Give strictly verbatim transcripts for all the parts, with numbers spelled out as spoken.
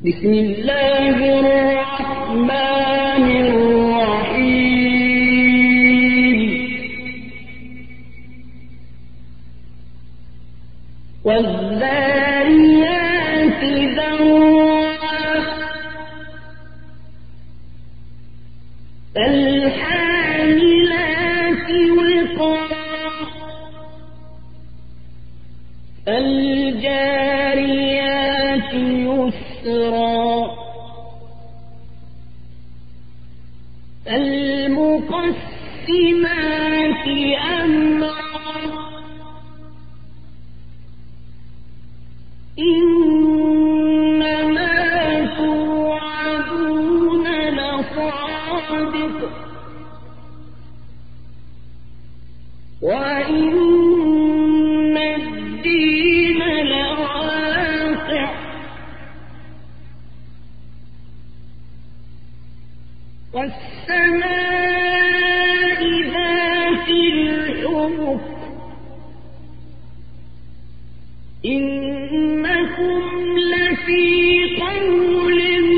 بسم الله الرحمن الرحيم والذاريات ذروا فالحاملات وقرا فالجاريات يسرا فالمقسمات أمرا إنما توعدون لصادق وإن الدين لواقع والسماء ذات الحبك إنكم لفي قول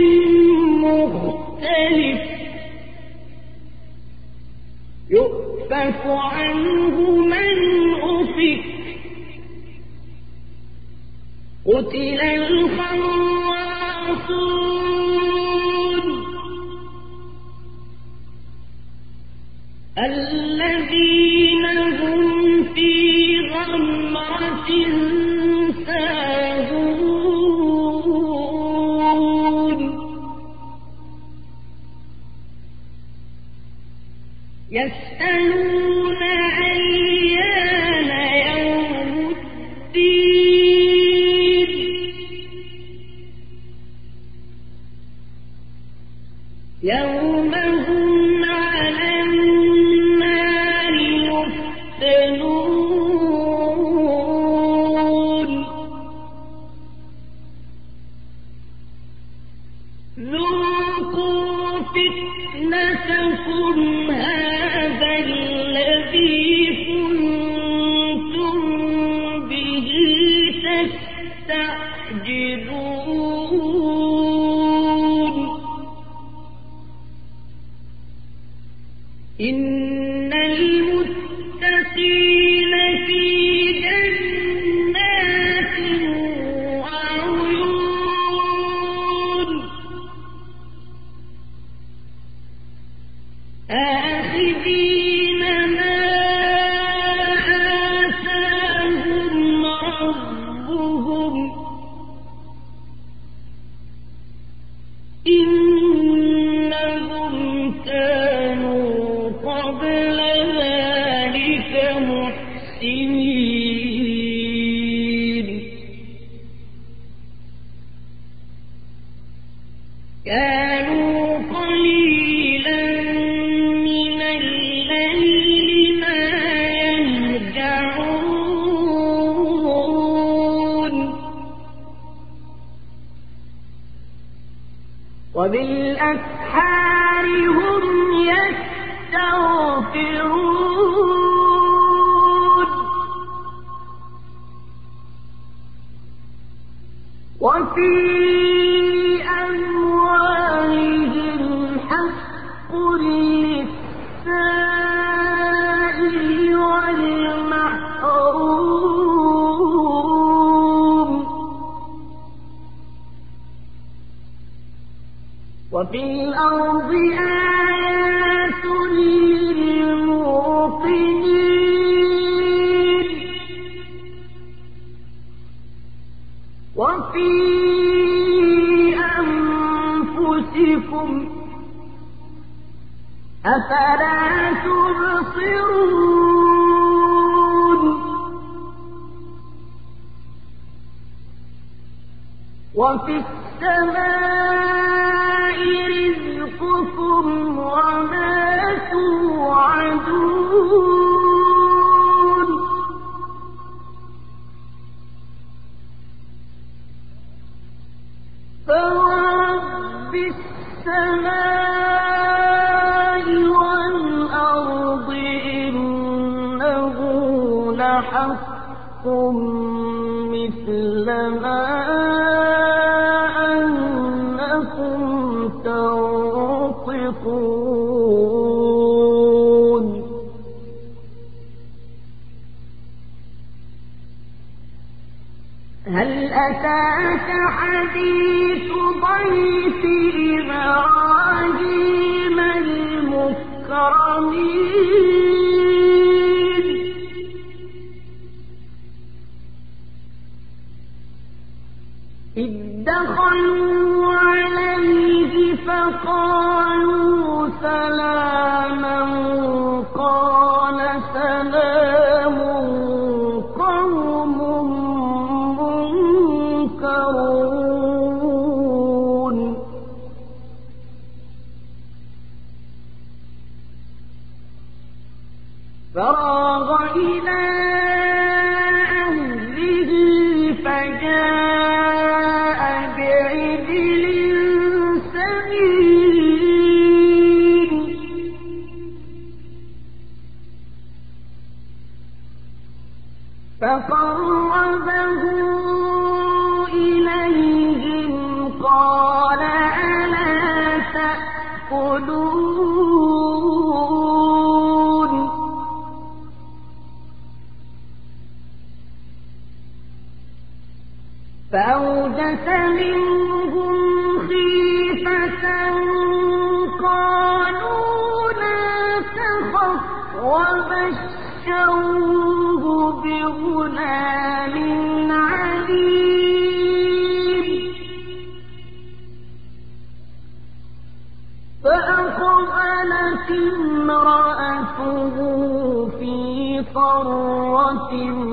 مختلف يؤفك عنه من أفك قتل الخراصون الذين هم في غمرة ساهون يسألون أيان يوم الدين يوم هم على النار يفتنون ذوقوا فتنتكم هذا الذي كنتم به تستعجلون إن المتقين في جنات وعيون آخذين ما آتاهم ربهم إنهم كانوا قبل ذلك محسنين كانوا قليلا من الليل ما يهجعون وبالأسحار هم يستغفرون وفي أموالهم حق للسائل والمحروم وفي الأرض آيات للموقنين وفي أنفسكم أفلا تبصرون وفي السماء رزقكم وما توعدون فورب السماء والأرض إنه لحق مثل ما أنزل حديث ضيف إبراهيم المكرمين إذ دخلوا عليه فقالوا سلاما قال سلام قوم منكرون فراغ إلى أهله فجاء بعجل سمين فقربه إليهم قال ألا تأكلون فأوجس منهم خيفة قالوا لا تخف وبشروه بغلام عليم فأقبلت امرأته في صرة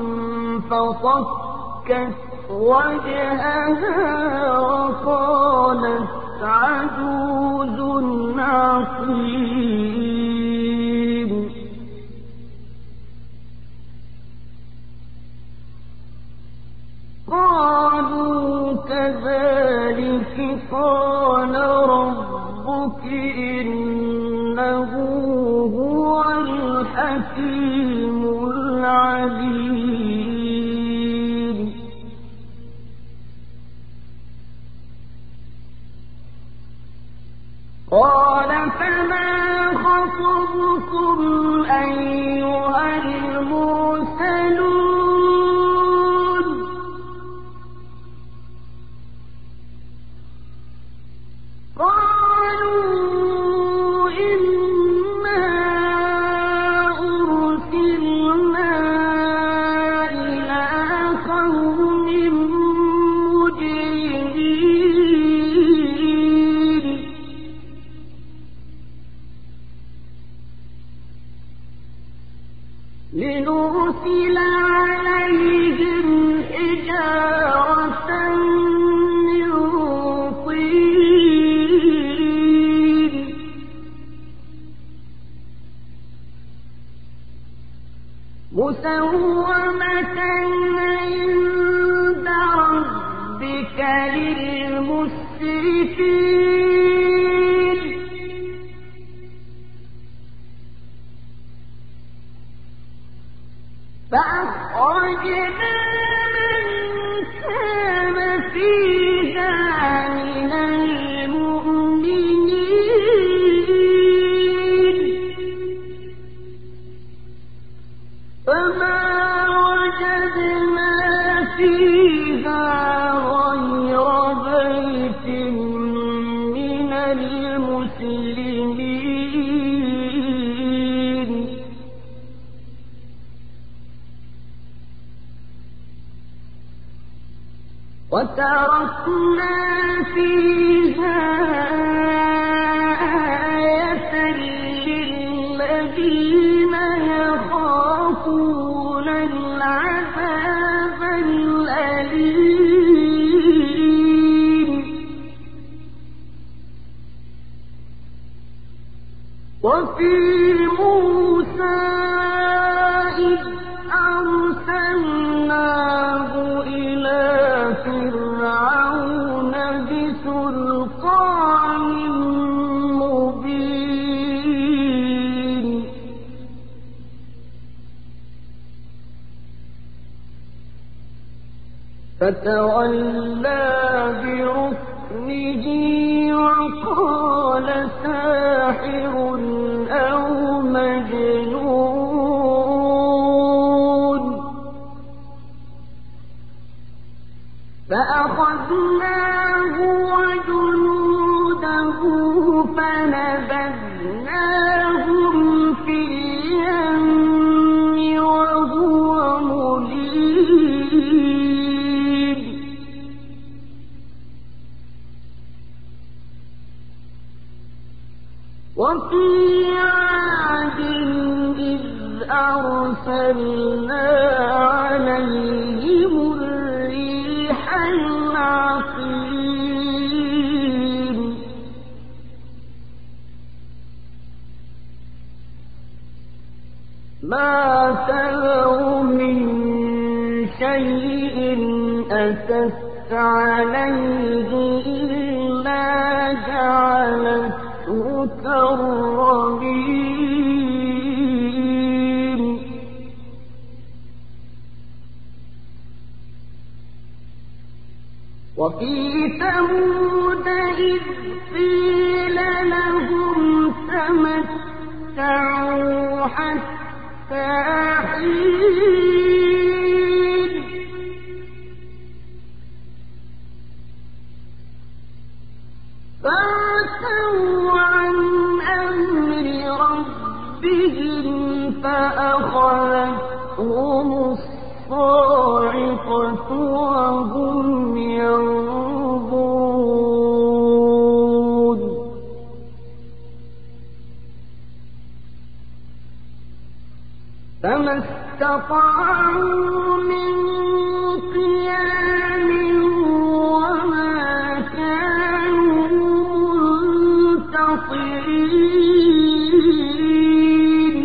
فصكت وجهها وقالت عجوز عقيم قالوا كذلك قال ربك إنه هو الحكيم العليم قال فما خطبكم أيها المرسلون قالوا إنا أرسلنا إلى قوم مجرمين لنرسل عليهم حجارة من طين مسومة عند ربك للمسرفين فأخرجنا من كان فيها من المؤمنين فما وجدنا فيها غير بيت من المسلمين وتركنا فيها آية للذين يخافون العذاب الأليم وفي موسى إذ أرسلناه إلى فرعون بسلطان مبين فتولى بركنه وقال ساحر أو مجنون فأخذناه وفي عاد إذ أرسلنا عليهم الريح العقيم ما تذر من شيء أتت عليه إلا جعلته كالرميم وفي ثمود إذ قيل لهم تمتعوا حتى حين فعتوا عن أمر ربهم فأخذتهم الصاعقة وهم ينظرون فما استطاعوا من قيام وما كانوا منتصرين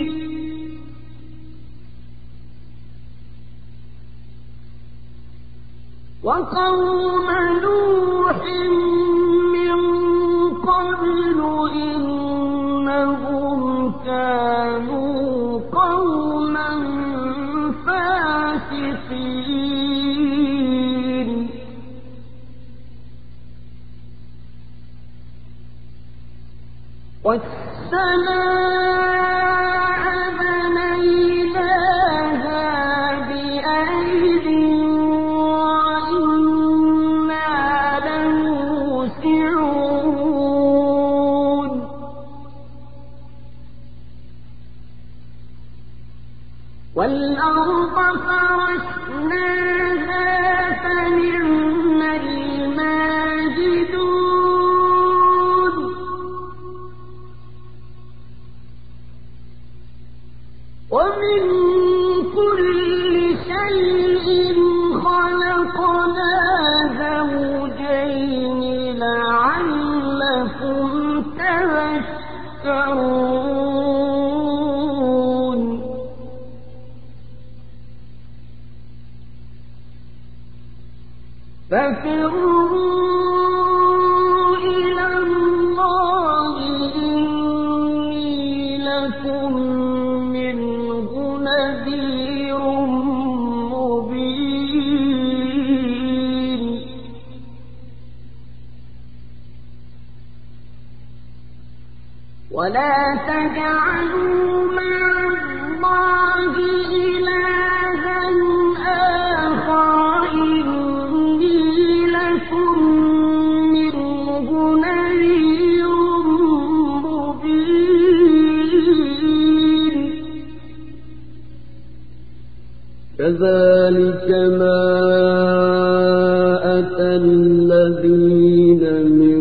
وقوم نوح من قبل إنهم كانوا قوما فاسقين والسماء بنيناها بأيد وإنا لموسعون والأرض فرشناها فنعم الماهدون ومن كل شيء خلقنا زوجين لعلكم تذكرون ففروا إلى الله إني لكم منه نذير مبين ولا تجعلوا مع الله إلها آخر إني لكم منه نذير مبين كذلك ما أتى الذين من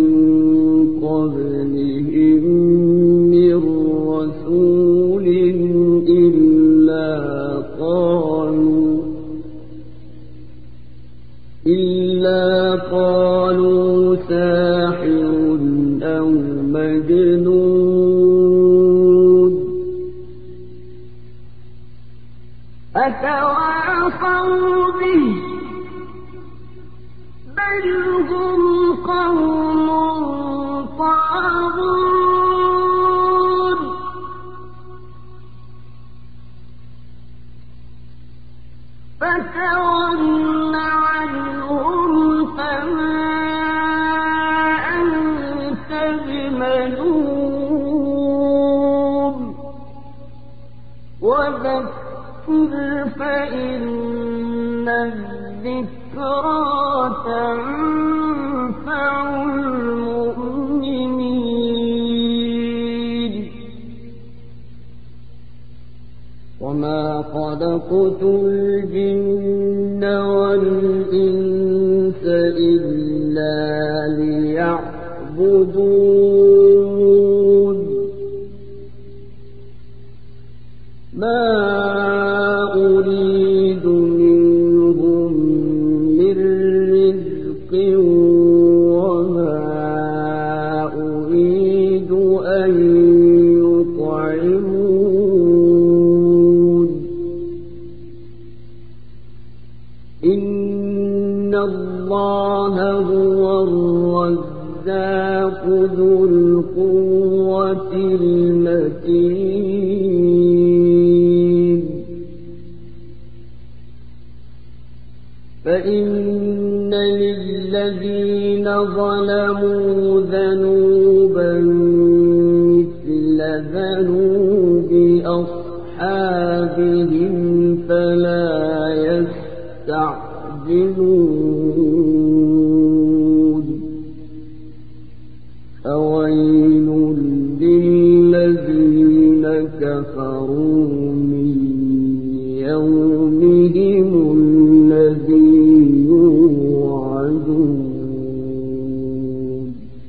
قبلهم من رسول إلا قالوا إلا قالوا ساحر أو مجنون أتواصوا به بل هم قوم طاغون فتول عنهم فما أنت بملوم وذكر فإن الذكرى تنفع المؤمنين وما خلقت الجن والإنس إلا ليعبدون الرزاق ذو القوة المتين فإن للذين ظلموا ذنوبا مثل ذنوب أصحابهم